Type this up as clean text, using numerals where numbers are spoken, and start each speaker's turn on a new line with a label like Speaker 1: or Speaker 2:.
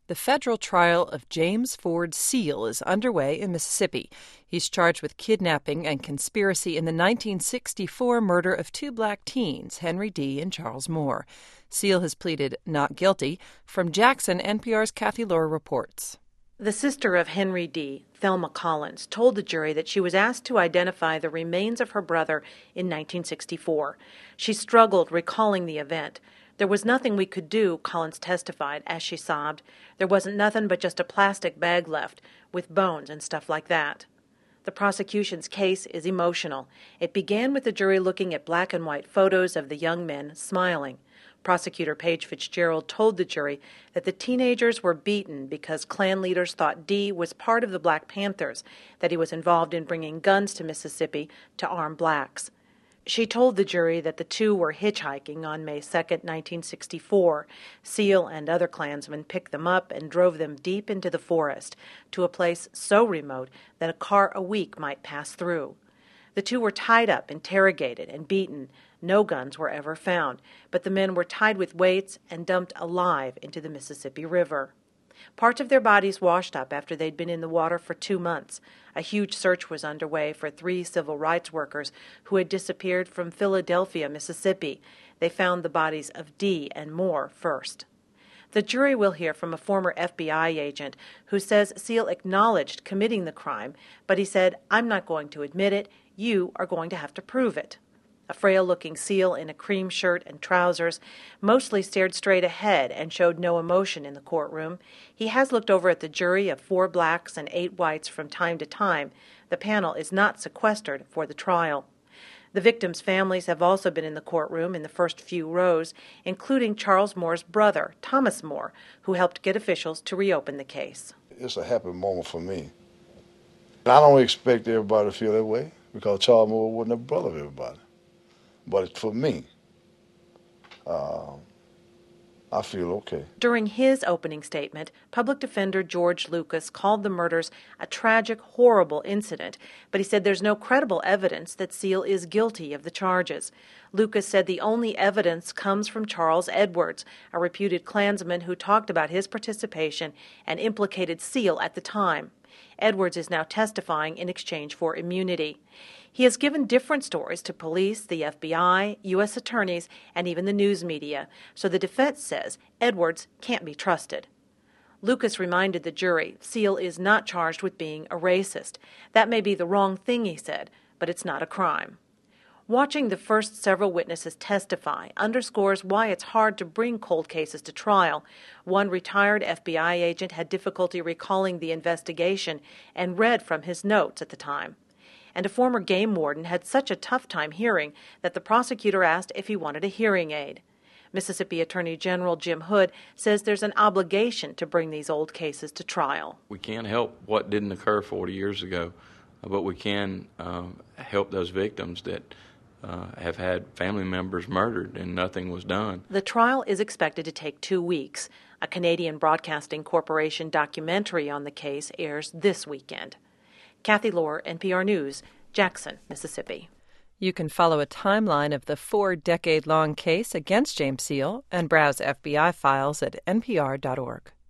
Speaker 1: The federal trial of James Ford Seale is underway in Mississippi. He's charged with kidnapping and conspiracy in the 1964 murder of two black teens, Henry D. and Charles Moore. Seale has pleaded not guilty. From Jackson, NPR's Kathy Lohr reports.
Speaker 2: The sister of Henry D., Thelma Collins, told the jury that she was asked to identify the remains of her brother in 1964. She struggled recalling the event. "There was nothing we could do," Collins testified as she sobbed. "There wasn't nothing but just a plastic bag left, with bones and stuff like that." The prosecution's case is emotional. It began with the jury looking at black and white photos of the young men smiling. Prosecutor Paige Fitzgerald told the jury that the teenagers were beaten because Klan leaders thought D was part of the Black Panthers, that he was involved in bringing guns to Mississippi to arm blacks. She told the jury that the two were hitchhiking on May 2, 1964. Seale and other Klansmen picked them up and drove them deep into the forest, to a place so remote that a car a week might pass through. The two were tied up, interrogated, and beaten. No guns were ever found, but the men were tied with weights and dumped alive into the Mississippi River. Parts of their bodies washed up after they'd been in the water for 2 months. A huge search was underway for 3 civil rights workers who had disappeared from Philadelphia, Mississippi. They found the bodies of D and Moore first. The jury will hear from a former FBI agent who says Seale acknowledged committing the crime, but he said, "I'm not going to admit it. You are going to have to prove it." A frail-looking Seale in a cream shirt and trousers mostly stared straight ahead and showed no emotion in the courtroom. He has looked over at the jury of 4 blacks and 8 whites from time to time. The panel is not sequestered for the trial. The victims' families have also been in the courtroom in the first few rows, including Charles Moore's brother, Thomas Moore, who helped get officials to reopen the case.
Speaker 3: It's a happy moment for me. I don't expect everybody to feel that way, because Charles Moore wasn't a brother of everybody. But for me, I feel okay.
Speaker 2: During his opening statement, public defender George Lucas called the murders a tragic, horrible incident, but he said there's no credible evidence that Seale is guilty of the charges. Lucas said the only evidence comes from Charles Edwards, a reputed Klansman who talked about his participation and implicated Seale at the time. Edwards is now testifying in exchange for immunity. He has given different stories to police, the FBI, U.S. attorneys, and even the news media, so the defense says Edwards can't be trusted. Lucas reminded the jury Seale is not charged with being a racist. That may be the wrong thing, he said, but it's not a crime. Watching the first several witnesses testify underscores why it's hard to bring cold cases to trial. One retired FBI agent had difficulty recalling the investigation and read from his notes at the time. And a former game warden had such a tough time hearing that the prosecutor asked if he wanted a hearing aid. Mississippi Attorney General Jim Hood says there's an obligation to bring these old cases to trial.
Speaker 4: We can't help what didn't occur 40 years ago, but we can help those victims that have had family members murdered and nothing was done.
Speaker 2: The trial is expected to take 2 weeks. A Canadian Broadcasting Corporation documentary on the case airs this weekend. Kathy Lohr, NPR News, Jackson, Mississippi.
Speaker 1: You can follow a timeline of the 4-decade-long case against James Seale and browse FBI files at npr.org.